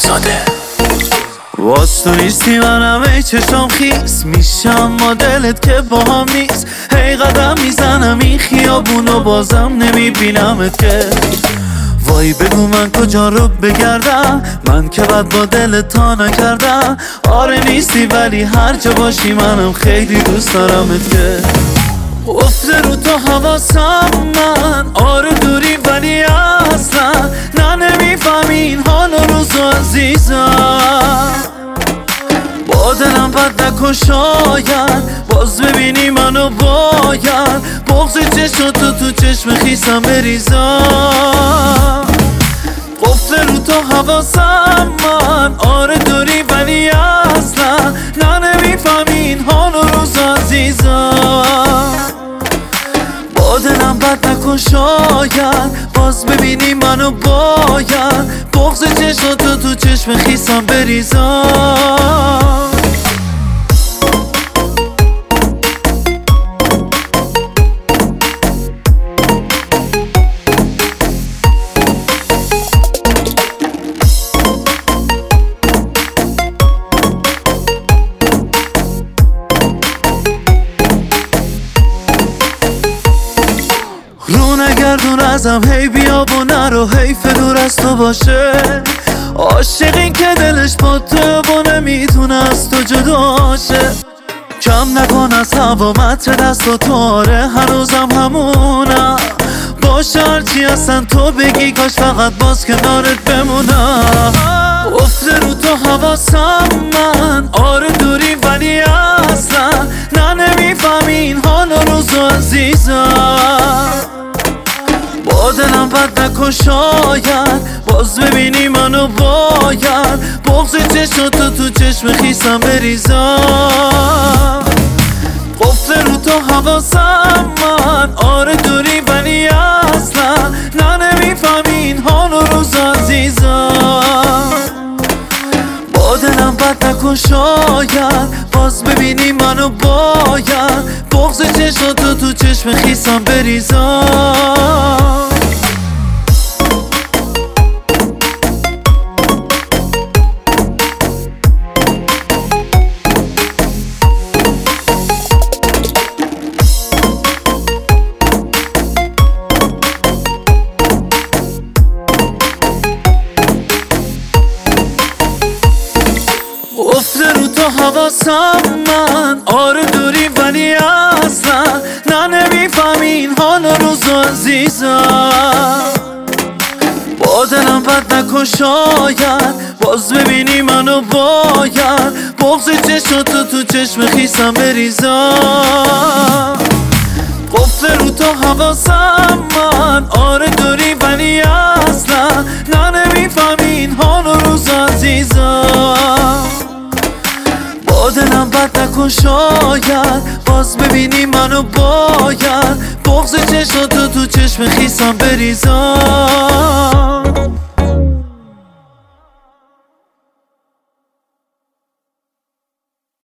زاده. واس تو نیستی منم ای چشام خیس میشم ما دلت که با هم نیست. هی قدم میزنم این خیابونو بازم نمیبینمت که. وای بگو من کجا رو بگردم، من که بد با دلت تا نکردم. آره نیستی ولی هر جا باشی منم خیلی دوست دارمت که. افته رو تو حواسم من، آره دوری ولی اصلا نه نمیفهمین حال و روزو عزیزم. با دلم بد نکن شاید باز ببینی منو باید بغض چشم تو چشم خیسم بریزم. قفل رو تو حواسم من، آره دوری ولی اصلا نه نمیفهمین حال و روز عزیزم. با دلم بد نکن شاید باز ببینی منو باید بغض چشم تو چشم خیسم بریزم. رو نگردون ازم هی بیا و نرو، حیف دور از تو باشه. عاشقین که دلش با تو و نمیتونه از تو جداشه. کم نکن از هوا متر دست و تاره هنوزم همونم. باشه هرچی هستن تو بگی کاش فقط باز کنارت بمونم. افته رو تو حواسم من، آره دوری ولی اصلا نه نمیفهمین حال و روزو عزیزم. با دلم بد نکن شاید باز ببینی منو باید بغض چشم تو چشم خیسم بریزم. قفل رو تو حواسم من، آره دوری ولی اصلا نه نمیفهمین حال و روز عزیزم. با دلم بد نکن شاید باز ببینی منو باید بغض چشم تو چشم خیسم بریزم. افته رو تو حواسم من، آره دوری ولی اصلا نه نمیفهمین حال و روزو عزیزم. با دلم بد نکن شاید باز ببینی منو باید بغض چشم تو چشم خیسم بریزم. قفل رو تو حواسم من، آره دوری ولی اصلا نه نمیفهمین حال و روز عزیزم. با دلم بد نکن شاید باز ببینی منو باید بغض چشم تو چشم خیسم بریزم.